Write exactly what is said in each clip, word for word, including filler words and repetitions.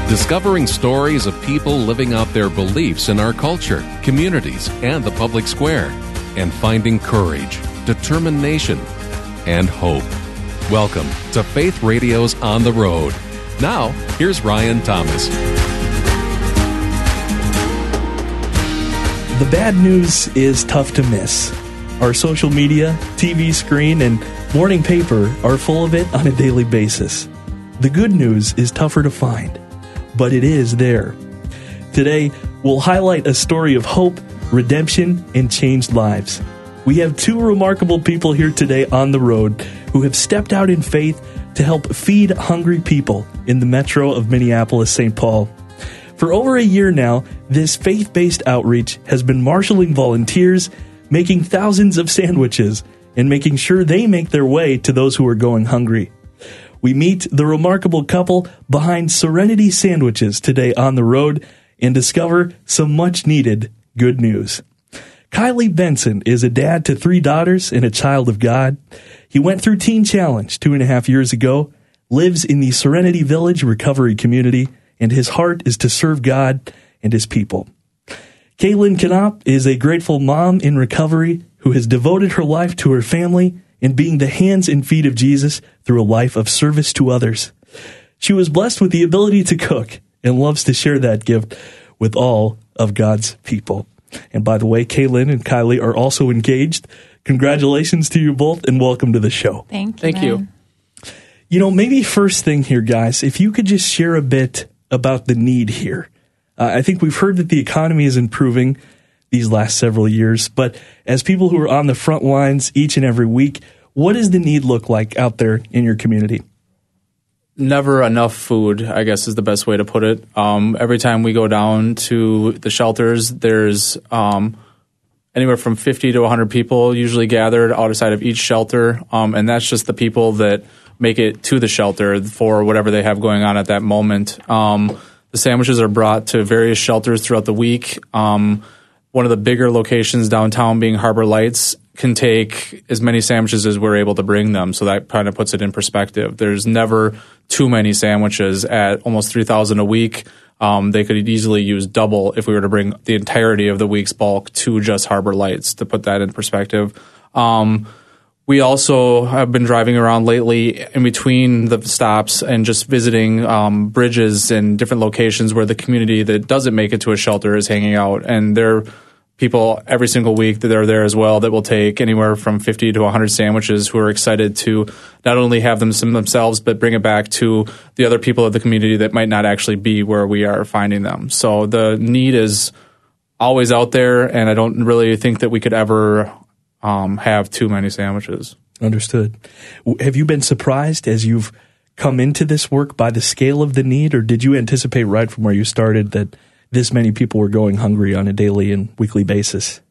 Discovering stories of people living out their beliefs in our culture, communities, and the public square, and finding courage, determination, and hope. Welcome to Faith Radio's On the Road. Now, here's Ryan Thomas. The bad news is tough to miss. Our social media, T V screen, and morning paper are full of it on a daily basis. The good news is tougher to find, but it is there. Today, we'll highlight a story of hope, redemption, and changed lives. We have two remarkable people here today on the road who have stepped out in faith to help feed hungry people in the metro of Minneapolis-Saint Paul. For over a year now, this faith-based outreach has been marshaling volunteers, making thousands of sandwiches, and making sure they make their way to those who are going hungry. We meet the remarkable couple behind Serenity Sandwiches today on the road and discover some much-needed good news. Kylie Benson is a dad to three daughters and a child of God. He went through Teen Challenge two and a half years ago, lives in the Serenity Village recovery community, and his heart is to serve God and his people. Kaylin Knopp is a grateful mom in recovery who has devoted her life to her family and being the hands and feet of Jesus through a life of service to others. She was blessed with the ability to cook and loves to share that gift with all of God's people. And by the way, Kaylin and Kylie are also engaged. Congratulations to you both and welcome to the show. Thank you. Thank man. you. You know, maybe first thing here, guys, if you could just share a bit about the need here. Uh, I think we've heard that the economy is improving these last several years, but as people who are on the front lines each and every week, what does the need look like out there in your community? Never enough food, I guess is the best way to put it. Um, every time we go down to the shelters, there's um, anywhere from fifty to one hundred people usually gathered outside of each shelter, um, and that's just the people that make it to the shelter for whatever they have going on at that moment. Um, the sandwiches are brought to various shelters throughout the week. Um, one of the bigger locations downtown being Harbor Lights can take as many sandwiches as we're able to bring them. So that kind of puts it in perspective. There's never too many sandwiches at almost three thousand a week. Um, they could easily use double if we were to bring the entirety of the week's bulk to just Harbor Lights, to put that in perspective. Um, we also have been driving around lately in between the stops and just visiting um, bridges and different locations where the community that doesn't make it to a shelter is hanging out. And they're people every single week that are there as well that will take anywhere from fifty to one hundred sandwiches who are excited to not only have them themselves, but bring it back to the other people of the community that might not actually be where we are finding them. So the need is always out there, and I don't really think that we could ever um, have too many sandwiches. Understood. Have you been surprised as you've come into this work by the scale of the need, or did you anticipate right from where you started that this many people were going hungry on a daily and weekly basis?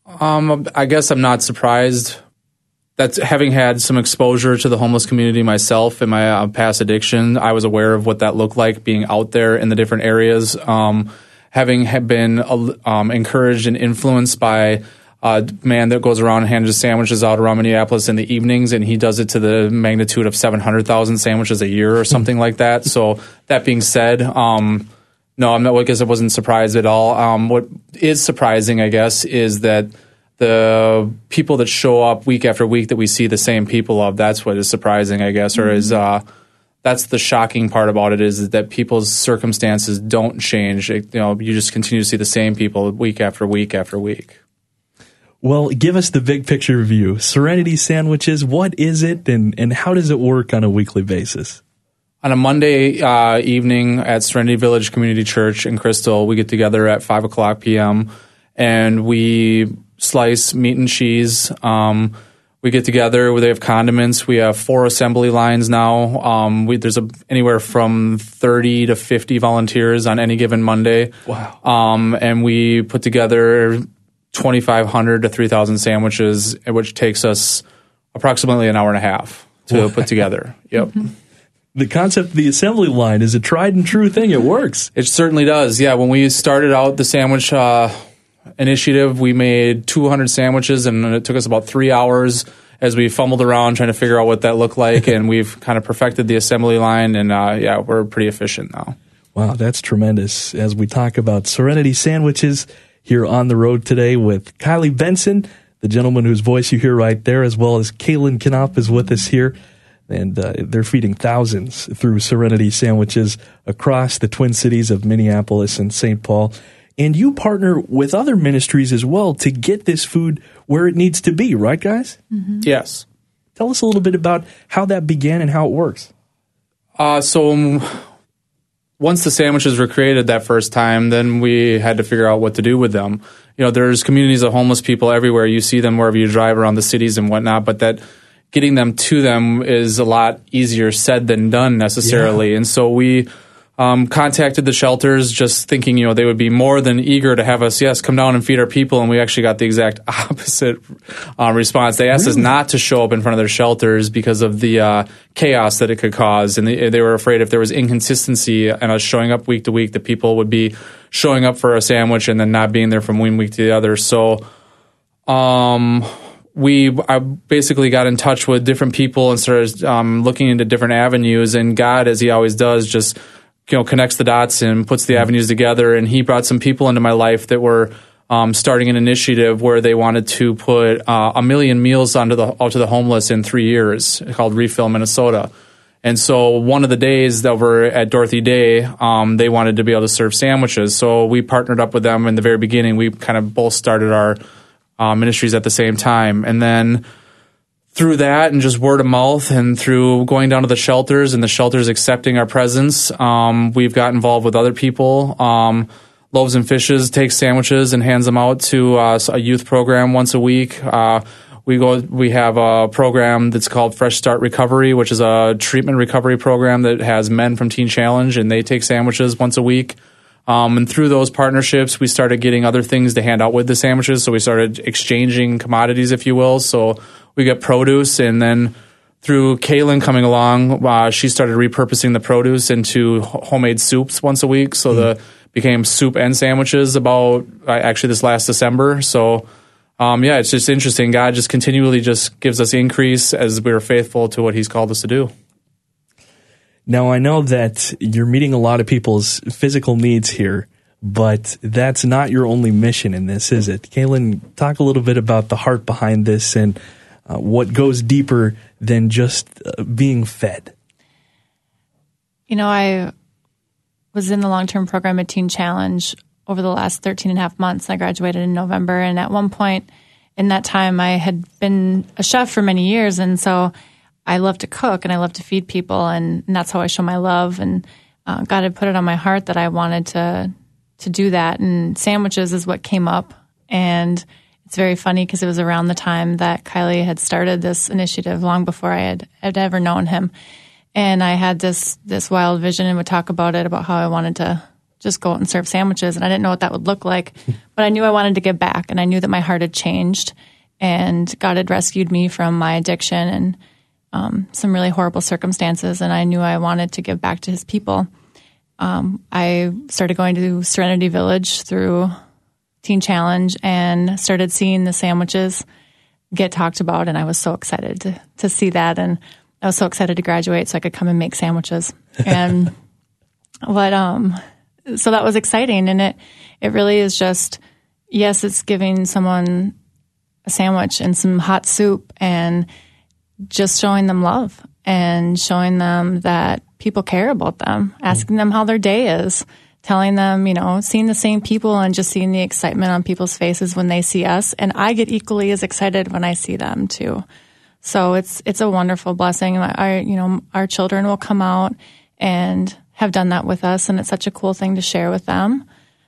Um, I guess I'm not surprised. That's having had some exposure to the homeless community myself in my uh, past addiction. I was aware of what that looked like being out there in the different areas. Um, having have been uh, um, encouraged and influenced by a man that goes around and hands sandwiches out around Minneapolis in the evenings, and he does it to the magnitude of seven hundred thousand sandwiches a year or something like that. So that being said, um, No, I'm not. I guess I wasn't surprised at all. Um, what is surprising, I guess, is that the people that show up week after week that we see the same people of, that's what is surprising, I guess, or is uh, that's the shocking part about it is that people's circumstances don't change. It, you know, you just continue to see the same people week after week after week. Well, give us the big picture view. Serenity Sandwiches, what is it, and, and how does it work on a weekly basis? On a Monday uh, evening at Serenity Village Community Church in Crystal, we get together at five o'clock p.m. and we slice meat and cheese. Um, we get together. They have condiments. We have four assembly lines now. Um, we, there's a, anywhere from thirty to fifty volunteers on any given Monday. Wow. Um, and we put together twenty-five hundred to three thousand sandwiches, which takes us approximately an hour and a half to wow. put together. Yep. Mm-hmm. The concept of the assembly line is a tried and true thing. It works. It certainly does. Yeah, when we started out the sandwich uh, initiative, we made two hundred sandwiches, and it took us about three hours as we fumbled around trying to figure out what that looked like, and we've kind of perfected the assembly line, and uh, yeah, we're pretty efficient now. Wow, that's tremendous. As we talk about Serenity Sandwiches here on the road today with Kylie Benson, the gentleman whose voice you hear right there, as well as Kaylin Knopf is with us here. And uh, they're feeding thousands through Serenity Sandwiches across the Twin Cities of Minneapolis and Saint Paul. And you partner with other ministries as well to get this food where it needs to be, right, guys? Mm-hmm. Yes. Tell us a little bit about how that began and how it works. Uh, so um, once the sandwiches were created that first time, then we had to figure out what to do with them. You know, there's communities of homeless people everywhere. You see them wherever you drive around the cities and whatnot, but that getting them to them is a lot easier said than done necessarily. Yeah. And so we um, contacted the shelters just thinking, you know, they would be more than eager to have us, yes, come down and feed our people. And we actually got the exact opposite uh, response. They asked really? us not to show up in front of their shelters because of the uh, chaos that it could cause. And they, they were afraid if there was inconsistency and us showing up week to week, that people would be showing up for a sandwich and then not being there from one week to the other. So, um... We I basically got in touch with different people and started um, looking into different avenues. And God, as He always does, just you know connects the dots and puts the avenues together. And He brought some people into my life that were um, starting an initiative where they wanted to put uh, a million meals onto the out to the homeless in three years, called Refill Minnesota. And so one of the days that were at Dorothy Day, um, they wanted to be able to serve sandwiches. So we partnered up with them in the very beginning. We kind of both started our Uh, ministries at the same time. And then through that and just word of mouth and through going down to the shelters and the shelters accepting our presence, um, we've got involved with other people. Um, Loaves and Fishes takes sandwiches and hands them out to uh, a youth program once a week. Uh, we go. We have a program that's called Fresh Start Recovery, which is a treatment recovery program that has men from Teen Challenge, and they take sandwiches once a week. Um, and through those partnerships, we started getting other things to hand out with the sandwiches. So we started exchanging commodities, if you will. So we got produce, and then through Kaylin coming along, uh, she started repurposing the produce into homemade soups once a week. So mm. the became soup and sandwiches about uh, actually this last December. So um, yeah, it's just interesting. God just continually just gives us increase as we're faithful to what He's called us to do. Now, I know that you're meeting a lot of people's physical needs here, but that's not your only mission in this, is it? Kaylin, talk a little bit about the heart behind this and uh, what goes deeper than just uh, being fed. You know, I was in the long-term program at Teen Challenge over the last thirteen and a half months. I graduated in November, and at one point in that time, I had been a chef for many years, and so I love to cook and I love to feed people, and, and that's how I show my love. And uh, God had put it on my heart that I wanted to to do that. And sandwiches is what came up. And it's very funny because it was around the time that Kylie had started this initiative, long before I had, had ever known him. And I had this this wild vision and would talk about it, about how I wanted to just go out and serve sandwiches. And I didn't know what that would look like, but I knew I wanted to give back, and I knew that my heart had changed, and God had rescued me from my addiction and Um, some really horrible circumstances, and I knew I wanted to give back to His people. Um, I started going to Serenity Village through Teen Challenge and started seeing the sandwiches get talked about, and I was so excited to, to see that, and I was so excited to graduate so I could come and make sandwiches. And what, um, so that was exciting, and it, it really is just, yes, it's giving someone a sandwich and some hot soup and just showing them love and showing them that people care about them, asking them how their day is, telling them, you know, seeing the same people and just seeing the excitement on people's faces when they see us. And I get equally as excited when I see them too. So it's it's a wonderful blessing. Our, you know, our children will come out and have done that with us, and it's such a cool thing to share with them.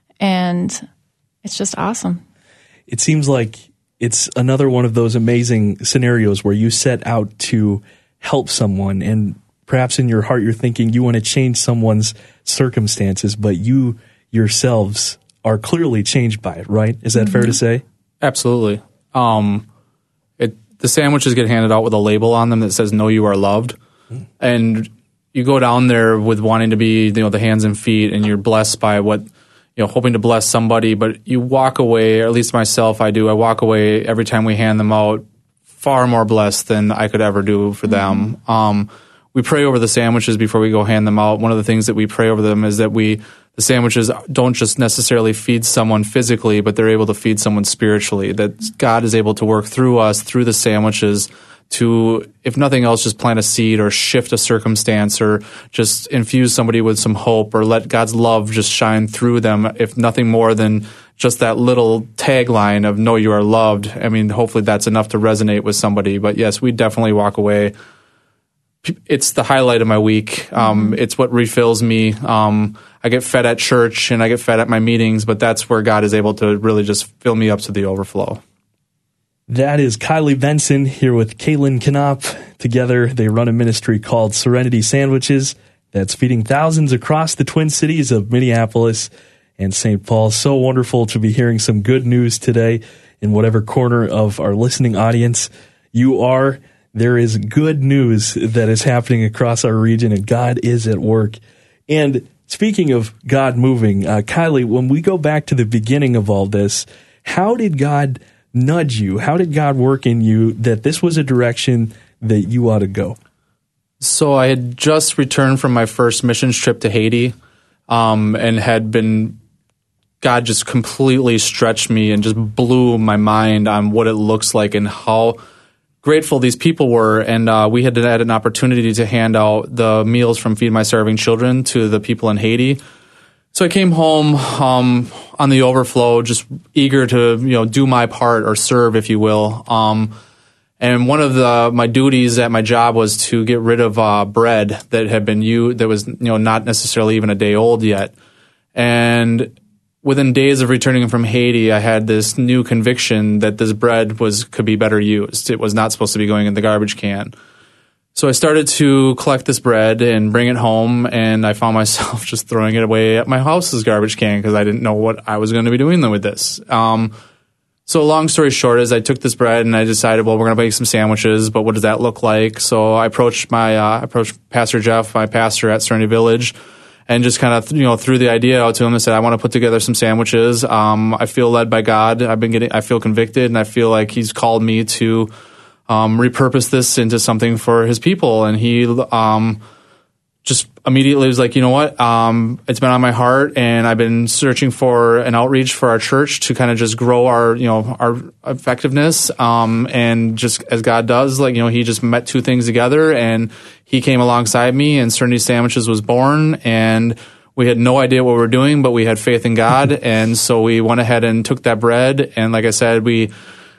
And it's just awesome. It seems like it's another one of those amazing scenarios where you set out to help someone, and perhaps in your heart you're thinking you want to change someone's circumstances, but you yourselves are clearly changed by it, right? Is that mm-hmm. fair to say? Absolutely. Um, it, the sandwiches get handed out with a label on them that says, "Know you are loved." Mm. And you go down there with wanting to be, you know, the hands and feet, and you're blessed by what, you know, hoping to bless somebody, but you walk away, or at least myself, I do, I walk away every time we hand them out far more blessed than I could ever do for mm-hmm. them. Um, we pray over the sandwiches before we go hand them out. One of the things that we pray over them is that we the sandwiches don't just necessarily feed someone physically, but they're able to feed someone spiritually, that God is able to work through us, through the sandwiches, to, if nothing else, just plant a seed or shift a circumstance or just infuse somebody with some hope or let God's love just shine through them, if nothing more than just that little tagline of know you are loved. I mean, hopefully that's enough to resonate with somebody. But yes, we definitely walk away. It's the highlight of my week. Um, mm-hmm. It's what refills me. Um, I get fed at church and I get fed at my meetings, but that's where God is able to really just fill me up to the overflow. That is Kylie Benson here with Caitlin Knopp. Together, they run a ministry called Serenity Sandwiches that's feeding thousands across the Twin Cities of Minneapolis and Saint Paul. So wonderful to be hearing some good news today in whatever corner of our listening audience you are. There is good news that is happening across our region, and God is at work. And speaking of God moving, uh, Kylie, when we go back to the beginning of all this, how did God nudge you? How did God work in you that this was a direction that you ought to go? So I had just returned from my first missions trip to Haiti, um, and had been, God just completely stretched me and just blew my mind on what it looks like and how grateful these people were. And uh, we had had an opportunity to hand out the meals from Feed My Starving Children to the people in Haiti. So I came home um, on the overflow, just eager to, you know, do my part or serve, if you will. Um, and one of the my duties at my job was to get rid of uh, bread that had been used, that was, you know, not necessarily even a day old yet. And within days of returning from Haiti, I had this new conviction that this bread was could be better used. It was not supposed to be going in the garbage can. So I started to collect this bread and bring it home, and I found myself just throwing it away at my house's garbage can because I didn't know what I was going to be doing with this. Um, so long story short is I took this bread and I decided, well, we're going to make some sandwiches, but what does that look like? So I approached my uh, approached Pastor Jeff, my pastor at Serenity Village, and just kind of, you know, threw the idea out to him and said, I want to put together some sandwiches. Um, I feel led by God. I've been getting, I feel convicted, and I feel like He's called me to Um, repurpose this into something for His people. And he um, just immediately was like, you know what, um, it's been on my heart, and I've been searching for an outreach for our church to kind of just grow our, you know, our effectiveness. Um, and just as God does, like, you know, He just met two things together, and He came alongside me, and Serenity Sandwiches was born. And we had no idea what we were doing, but we had faith in God. And so we went ahead and took that bread. And like I said, we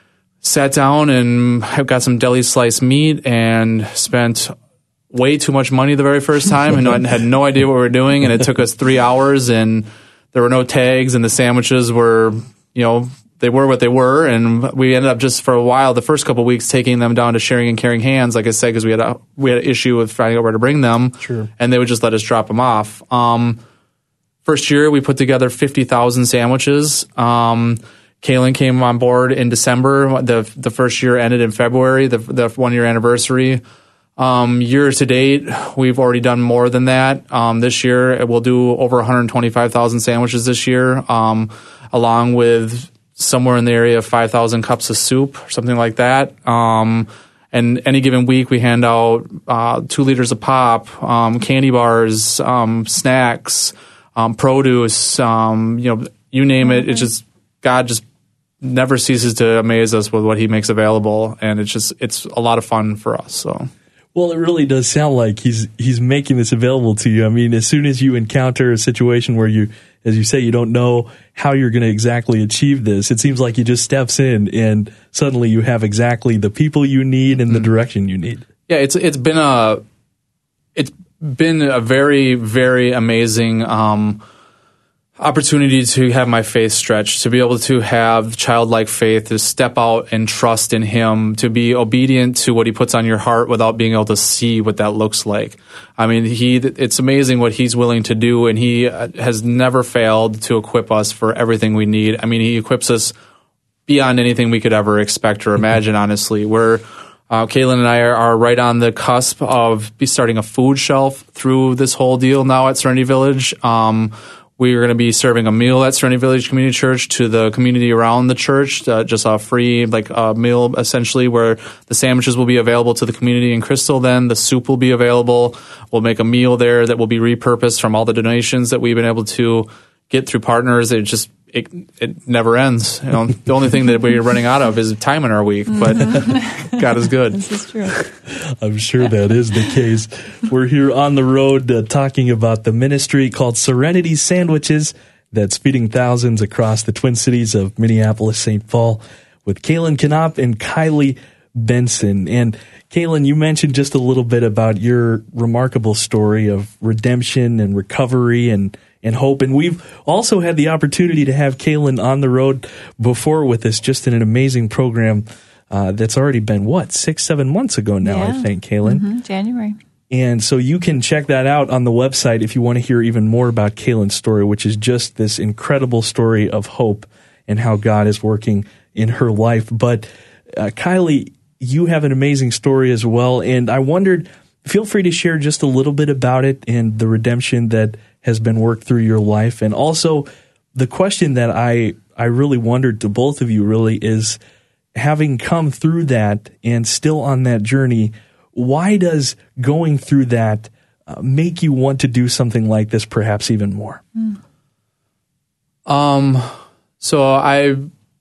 sat down and got some deli sliced meat and spent way too much money the very first time, and I had no idea what we were doing. And it took us three hours, and there were no tags, and the sandwiches were, you know, they were what they were. And we ended up just for a while, the first couple of weeks, taking them down to Sharing and Caring Hands, like I said, because we had a we had an issue with finding out where to bring them. Sure. And they would just let us drop them off. Um, first year, we put together fifty thousand sandwiches. Um, Kaylin came on board in December. The the first year ended in February, the the one year anniversary. Um, year to date, we've already done more than that. Um, this year, we'll do over one hundred twenty-five thousand sandwiches this year, um, along with somewhere in the area of five thousand cups of soup, or something like that. Um, and any given week, we hand out uh, two liters of pop, um, candy bars, um, snacks, um, produce, um, you know, you name it. It's just God just never ceases to amaze us with what He makes available, and it's just it's a lot of fun for us. So, well, it really does sound like He's He's making this available to you. I mean, as soon as you encounter a situation where you, as you say, you don't know how you're going to exactly achieve this, it seems like He just steps in, and suddenly you have exactly the people you need and the direction you need. Yeah, it's it's been a it's been a very very amazing Um, opportunity to have my faith stretched, to be able to have childlike faith, to step out and trust in Him, to be obedient to what He puts on your heart without being able to see what that looks like. I mean, He, it's amazing what He's willing to do, and He has never failed to equip us for everything we need. I mean, He equips us beyond anything we could ever expect or imagine, honestly. We're Uh, Kaylin and I are, are right on the cusp of be starting a food shelf through this whole deal now at Serenity Village. Um, We are going to be serving a meal at Serenity Village Community Church to the community around the church, uh, just a free like a meal essentially, where the sandwiches will be available to the community in Crystal. Then the soup will be available. We'll make a meal there that will be repurposed from all the donations that we've been able to get through partners. It just it it never ends. You know, the only thing that we're running out of is time in our week, but God is good. This is true. I'm sure that is the case. We're here on the road uh, talking about the ministry called Serenity Sandwiches that's feeding thousands across the Twin Cities of Minneapolis, Saint Paul, with Kaylin Knopp and Kylie Benson. And Kaylin, you mentioned just a little bit about your remarkable story of redemption and recovery and and hope. And we've also had the opportunity to have Kaylin on the road before with us, just in an amazing program uh, that's already been, what, six, seven months ago now, yeah. I think, Kaylin. Mm-hmm. January. And so you can check that out on the website if you want to hear even more about Kaylin's story, which is just this incredible story of hope and how God is working in her life. But uh, Kylie, you have an amazing story as well. And I wondered, feel free to share just a little bit about it and the redemption that has been worked through your life. And also the question that I, I really wondered to both of you really is, having come through that and still on that journey, why does going through that uh, make you want to do something like this perhaps even more? Mm. Um, so I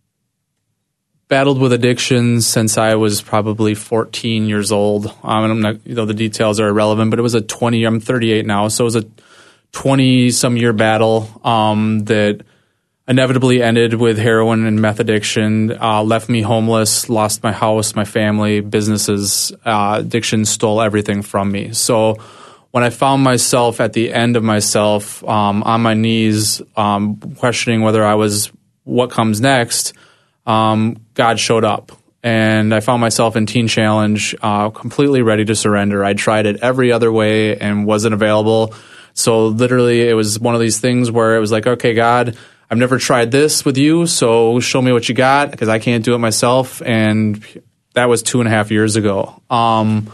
battled with addiction since I was probably fourteen years old. Um, and I'm not, you know, the details are irrelevant, but it was a twenty, I'm thirty-eight now. So it was a twenty some year battle, um, that inevitably ended with heroin and meth addiction, uh, left me homeless, lost my house, my family, businesses. Uh, addiction stole everything from me. So when I found myself at the end of myself, um, on my knees, um, questioning whether I was what comes next, um, God showed up. And I found myself in Teen Challenge, uh, completely ready to surrender. I tried it every other way and wasn't available. So literally it was one of these things where it was like, okay, God, I've never tried this with you, so show me what you got, because I can't do it myself. And that was two and a half years ago. Um,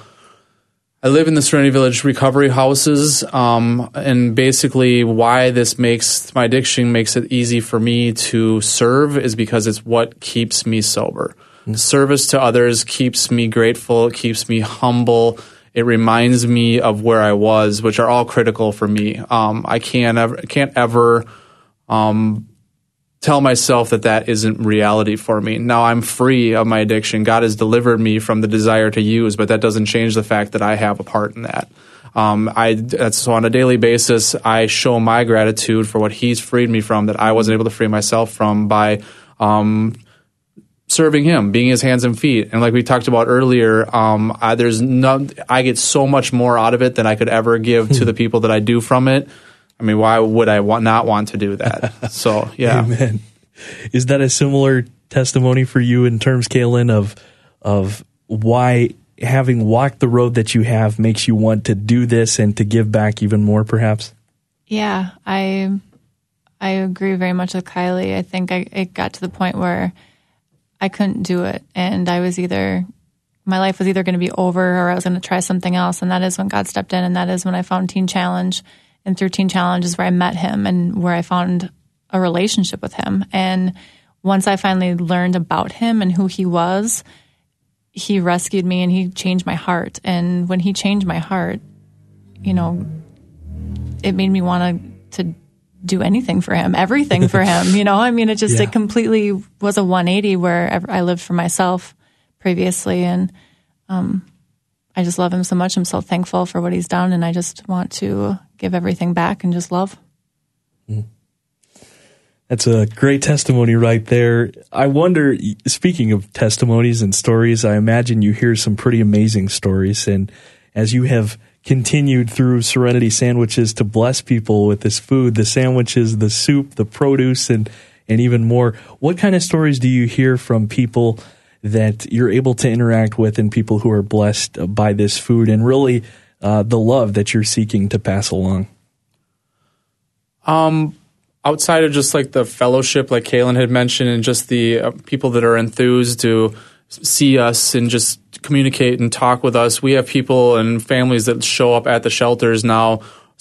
I live in the Serenity Village recovery houses, um, and basically why this makes my addiction makes it easy for me to serve is because it's what keeps me sober. Mm-hmm. Service to others keeps me grateful, it keeps me humble. It reminds me of where I was, which are all critical for me. Um, I can't ever, can't ever um, tell myself that that isn't reality for me. Now I'm free of my addiction. God has delivered me from the desire to use, but that doesn't change the fact that I have a part in that. Um, I that's, so on a daily basis, I show my gratitude for what He's freed me from that I wasn't able to free myself from by um, serving Him, being His hands and feet. And like we talked about earlier, um, I, there's no, I get so much more out of it than I could ever give to the people that I do from it. I mean, why would I want, not want to do that? So, yeah. Amen. Is that a similar testimony for you in terms, Kaylin, of of why having walked the road that you have makes you want to do this and to give back even more, perhaps? Yeah, I I agree very much with Kylie. I think I, it got to the point where I couldn't do it, and I was either my life was either going to be over or I was going to try something else, and that is when God stepped in, and that is when I found Teen Challenge, and through Teen Challenge is where I met Him and where I found a relationship with Him. And once I finally learned about Him and who He was, He rescued me and He changed my heart. And when He changed my heart, you know, it made me want to to do anything for Him, everything for Him. You know, I mean, it just, yeah. it completely was a one eighty where I lived for myself previously. And um, I just love Him so much. I'm so thankful for what He's done. And I just want to give everything back and just love. Mm. That's a great testimony right there. I wonder, speaking of testimonies and stories, I imagine you hear some pretty amazing stories. And as you have continued through Serenity Sandwiches to bless people with this food, the sandwiches, the soup, the produce, and, and even more, what kind of stories do you hear from people that you're able to interact with and people who are blessed by this food and really uh, the love that you're seeking to pass along? Um. Outside of just like the fellowship, like Kaylin had mentioned, and just the uh, people that are enthused to see us and just communicate and talk with us, we have people and families that show up at the shelters now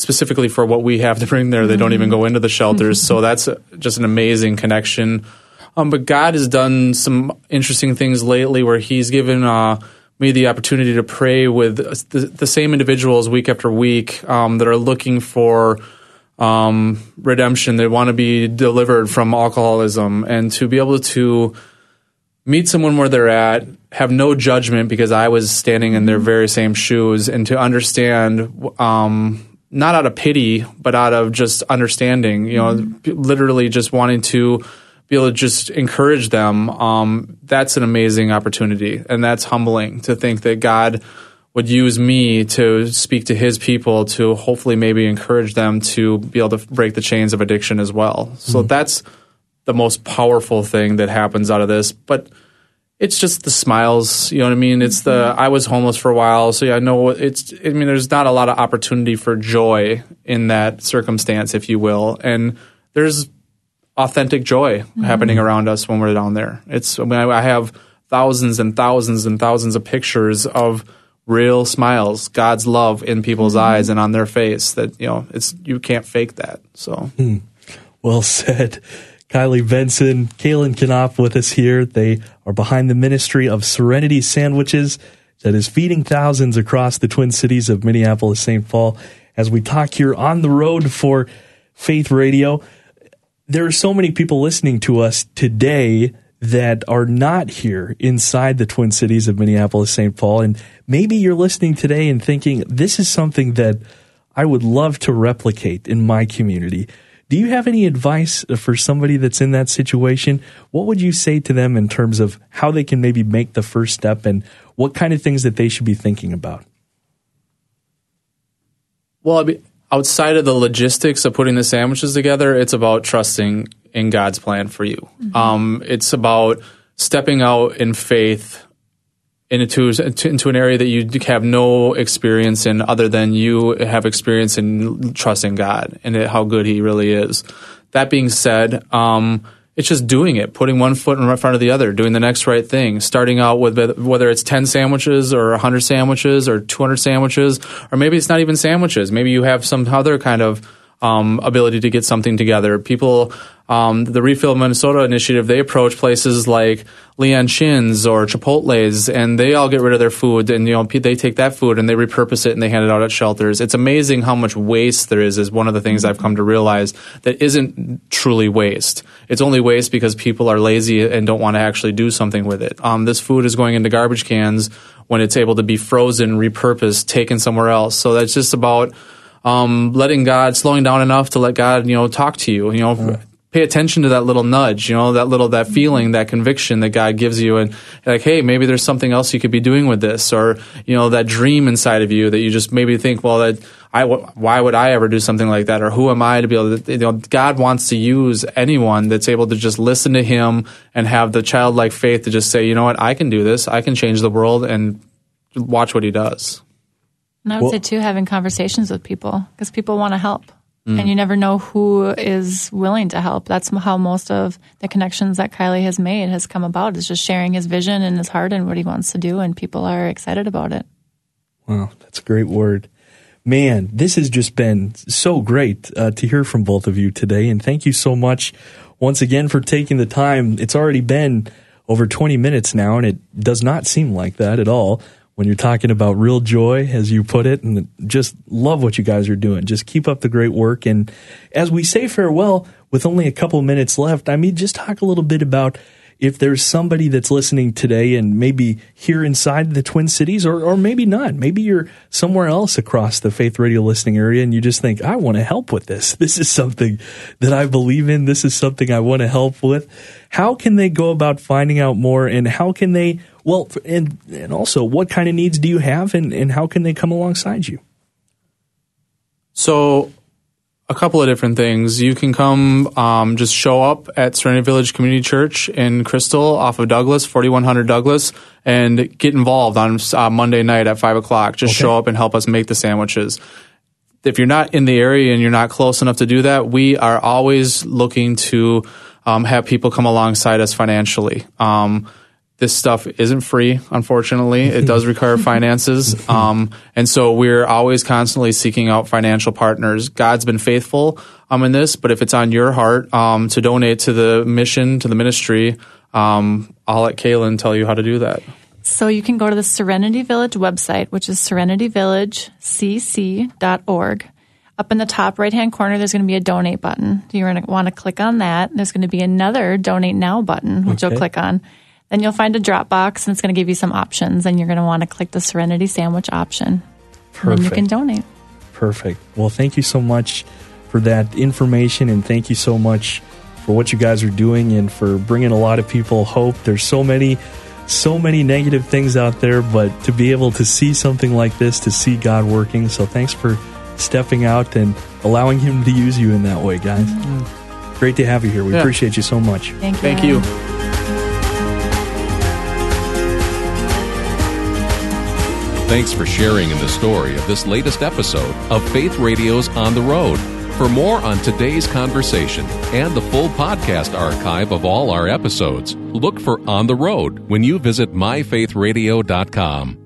specifically for what we have to bring there. They don't even go into the shelters. So that's just an amazing connection. Um, but God has done some interesting things lately where he's given uh, me the opportunity to pray with the, the same individuals week after week um, that are looking for um, redemption. They want to be delivered from alcoholism, and to be able to meet someone where they're at, have no judgment because I was standing in their very same shoes, and to understand, um, not out of pity, but out of just understanding, you know, mm-hmm. literally just wanting to be able to just encourage them. Um, that's an amazing opportunity, and that's humbling to think that God would use me to speak to his people to hopefully maybe encourage them to be able to break the chains of addiction as well. So mm-hmm. that's the most powerful thing that happens out of this. But it's just the smiles, you know what I mean? It's the, I was homeless for a while, so yeah, I know it's, I mean, there's not a lot of opportunity for joy in that circumstance, if you will. And there's authentic joy mm-hmm. happening around us when we're down there. It's, I mean, I have thousands and thousands and thousands of pictures of real smiles, God's love in people's mm-hmm. eyes and on their face that, you know, it's, you can't fake that. So. Mm. Well said. Kylie Benson, Kaylin Knopf with us here. They are behind the ministry of Serenity Sandwiches that is feeding thousands across the Twin Cities of Minneapolis, Saint Paul. As we talk here on the road for Faith Radio, there are so many people listening to us today that are not here inside the Twin Cities of Minneapolis, Saint Paul. And maybe you're listening today and thinking, this is something that I would love to replicate in my community. Do you have any advice for somebody that's in that situation? What would you say to them in terms of how they can maybe make the first step and what kind of things that they should be thinking about? Well, I mean, outside of the logistics of putting the sandwiches together, it's about trusting in God's plan for you. Mm-hmm. Um, it's about stepping out in faith into into an area that you have no experience in other than you have experience in trusting God and how good he really is. That being said, um, it's just doing it, putting one foot in front of the other, doing the next right thing, starting out with whether it's ten sandwiches or one hundred sandwiches or two hundred sandwiches, or maybe it's not even sandwiches. Maybe you have some other kind of um, ability to get something together. People, um, the Refill Minnesota initiative, they approach places like Leon Chin's or Chipotle's, and they all get rid of their food, and you know they take that food and they repurpose it and they hand it out at shelters. It's amazing how much waste there is. Is one of the things I've come to realize that isn't truly waste. It's only waste because people are lazy and don't want to actually do something with it. Um, this food is going into garbage cans when it's able to be frozen, repurposed, taken somewhere else. So that's just about um, letting God, slowing down enough to let God, you know, talk to you. You know. Mm. Pay attention to that little nudge, you know, that little, that feeling, that conviction that God gives you. And like, hey, maybe there's something else you could be doing with this, or, you know, that dream inside of you that you just maybe think, well, that I, why would I ever do something like that? Or who am I to be able to, you know, God wants to use anyone that's able to just listen to him and have the childlike faith to just say, you know what, I can do this. I can change the world, and watch what he does. And I would well, say too, having conversations with people, because people want to help. Mm. And you never know who is willing to help. That's how most of the connections that Kylie has made has come about, is just sharing his vision and his heart and what he wants to do, and people are excited about it. Wow, that's a great word. Man, this has just been so great uh, to hear from both of you today, and thank you so much once again for taking the time. It's already been over twenty minutes now, and it does not seem like that at all when you're talking about real joy, as you put it, and just love what you guys are doing. Just keep up the great work. And as we say farewell, with only a couple minutes left, I mean, just talk a little bit about if there's somebody that's listening today and maybe here inside the Twin Cities, or, or maybe not. Maybe you're somewhere else across the Faith Radio listening area and you just think, I want to help with this. This is something that I believe in. This is something I want to help with. How can they go about finding out more, and how can they, well, and, and also what kind of needs do you have, and, and how can they come alongside you? So a couple of different things. You can come, um, just show up at Serenity Village Community Church in Crystal off of Douglas, forty-one hundred Douglas, and get involved on uh, Monday night at five o'clock. Just okay. Show up and help us make the sandwiches. If you're not in the area and you're not close enough to do that, we are always looking to um, have people come alongside us financially. Um, this stuff isn't free, unfortunately. It does require finances. Um, and so we're always constantly seeking out financial partners. God's been faithful um, in this, but if it's on your heart um, to donate to the mission, to the ministry, um, I'll let Kaylin tell you how to do that. So you can go to the Serenity Village website, which is serenity village c c dot org. Up in the top right-hand corner, there's going to be a donate button. You're going to want to click on that. There's going to be another donate now button, which Okay. you'll click on. Then you'll find a drop box, and it's going to give you some options, and you're going to want to click the Serenity Sandwich option. Perfect. And then you can donate. Perfect. Well, thank you so much for that information, and thank you so much for what you guys are doing and for bringing a lot of people hope. There's so many, so many negative things out there, but to be able to see something like this, to see God working. So thanks for stepping out and allowing Him to use you in that way, guys. Mm-hmm. Great to have you here. We Yeah. appreciate you so much. Thank you. Thank you. Thanks for sharing in the story of this latest episode of Faith Radio's On the Road. For more on today's conversation and the full podcast archive of all our episodes, look for On the Road when you visit my faith radio dot com.